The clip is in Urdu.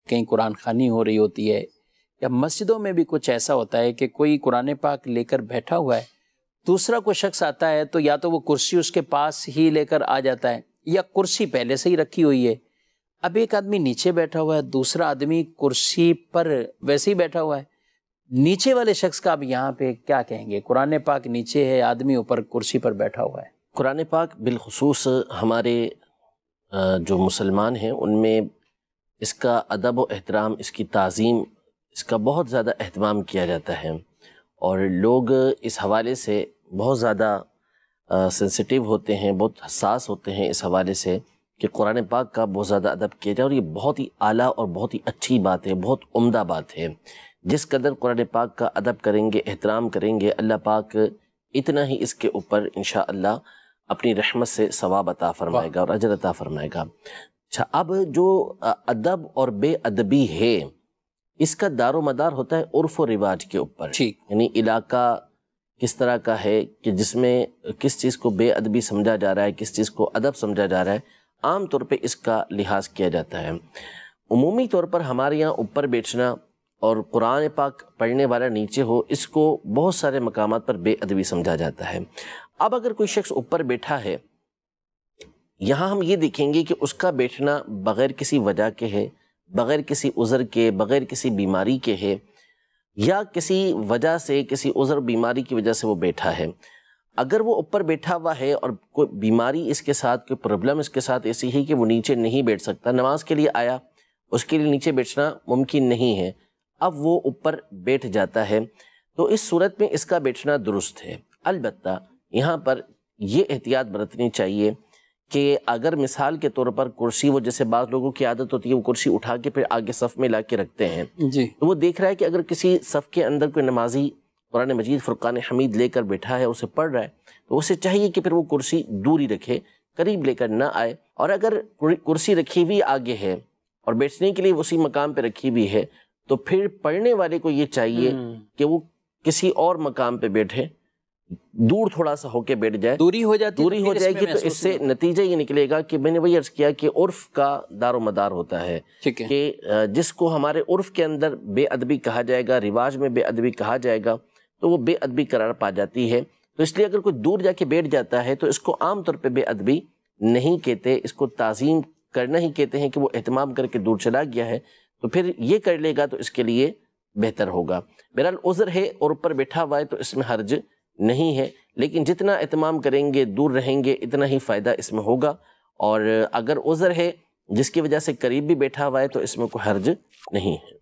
کہیں قرآن خوانی ہو رہی ہوتی ہے، یا مسجدوں میں بھی کچھ ایسا ہوتا ہے کہ کوئی قرآن پاک لے کر بیٹھا ہوا ہے، دوسرا کوئی شخص آتا ہے تو یا تو وہ کرسی اس کے پاس ہی لے کر آ جاتا ہے، یا کرسی پہلے سے ہی رکھی ہوئی ہے، اب ایک آدمی نیچے بیٹھا ہوا ہے، دوسرا آدمی کرسی پر ویسے ہی بیٹھا ہوا ہے، نیچے والے شخص کا اب یہاں پہ کیا کہیں گے؟ قرآن پاک نیچے ہے، آدمی اوپر کرسی پر بیٹھا ہوا ہے۔ قرآن پاک بالخصوص ہمارے جو مسلمان ہیں ان میں اس کا ادب و احترام، اس کی تعظیم، اس کا بہت زیادہ اہتمام کیا جاتا ہے، اور لوگ اس حوالے سے بہت زیادہ سینسٹیو ہوتے ہیں، بہت حساس ہوتے ہیں اس حوالے سے کہ قرآن پاک کا بہت زیادہ ادب کیا جائے، اور یہ بہت ہی اعلیٰ اور بہت ہی اچھی بات ہے، بہت عمدہ بات ہے۔ جس قدر قرآن پاک کا ادب کریں گے، احترام کریں گے، اللہ پاک اتنا ہی اس کے اوپر انشاءاللہ اپنی رحمت سے ثواب عطا فرمائے گا اور اجر عطا فرمائے گا۔ اچھا، اب جو ادب اور بے ادبی ہے اس کا دار و مدار ہوتا ہے عرف و رواج کے اوپر، یعنی علاقہ کس طرح کا ہے کہ جس میں کس چیز کو بے ادبی سمجھا جا رہا ہے، کس چیز کو ادب سمجھا جا رہا ہے، عام طور پہ اس کا لحاظ کیا جاتا ہے۔ عمومی طور پر ہمارے یہاں اوپر بیٹھنا اور قرآن پاک پڑھنے والا نیچے ہو، اس کو بہت سارے مقامات پر بے ادبی سمجھا جاتا ہے۔ اب اگر کوئی شخص اوپر بیٹھا ہے، یہاں ہم یہ دیکھیں گے کہ اس کا بیٹھنا بغیر کسی وجہ کے ہے، بغیر کسی عذر کے، بغیر کسی بیماری کے ہے، یا کسی وجہ سے، کسی عذر بیماری کی وجہ سے وہ بیٹھا ہے۔ اگر وہ اوپر بیٹھا ہوا ہے اور کوئی بیماری اس کے ساتھ، کوئی پرابلم اس کے ساتھ ایسی ہے کہ وہ نیچے نہیں بیٹھ سکتا، نماز کے لیے آیا، اس کے لیے نیچے بیٹھنا ممکن نہیں ہے، اب وہ اوپر بیٹھ جاتا ہے، تو اس صورت میں اس کا بیٹھنا درست ہے۔ البتہ یہاں پر یہ احتیاط برتنی چاہیے کہ اگر مثال کے طور پر کرسی، وہ جیسے بعض لوگوں کی عادت ہوتی ہے وہ کرسی اٹھا کے پھر آگے صف میں لا کے رکھتے ہیں، تو وہ دیکھ رہا ہے کہ اگر کسی صف کے اندر کوئی نمازی قرآن مجید فرقان حمید لے کر بیٹھا ہے، اسے پڑھ رہا ہے، تو اسے چاہیے کہ پھر وہ کرسی دوری رکھے، قریب لے کر نہ آئے، اور اگر کرسی رکھی ہوئی آگے ہے اور بیٹھنے کے لیے اسی مقام پہ رکھی ہوئی ہے، تو پھر پڑھنے والے کو یہ چاہیے کہ وہ کسی اور مقام پہ بیٹھے، دور تھوڑا سا ہو کے بیٹھ جائے، دوری ہو جائے گی، تو اس سے نتیجہ یہ نکلے گا کہ میں نے وہی عرض کیا کہ عرف کا دار و مدار ہوتا ہے کہ جس کو ہمارے عرف کے اندر بے ادبی کہا جائے گا، رواج میں بے ادبی کہا جائے گا، تو وہ بے ادبی قرار پا جاتی ہے۔ تو اس لیے اگر کوئی دور جا کے بیٹھ جاتا ہے تو اس کو عام طور پہ بے ادبی نہیں کہتے، اس کو تعظیم کرنا ہی کہتے ہیں کہ وہ اہتمام کر کے دور چلا گیا ہے، تو پھر یہ کر لے گا تو اس کے لیے بہتر ہوگا۔ بہرحال عذر ہے اور اوپر بیٹھا ہوا ہے تو اس میں حرج نہیں ہے، لیکن جتنا اہتمام کریں گے، دور رہیں گے، اتنا ہی فائدہ اس میں ہوگا، اور اگر عذر ہے جس کی وجہ سے قریب بھی بیٹھا ہوا ہے تو اس میں کوئی حرج نہیں ہے۔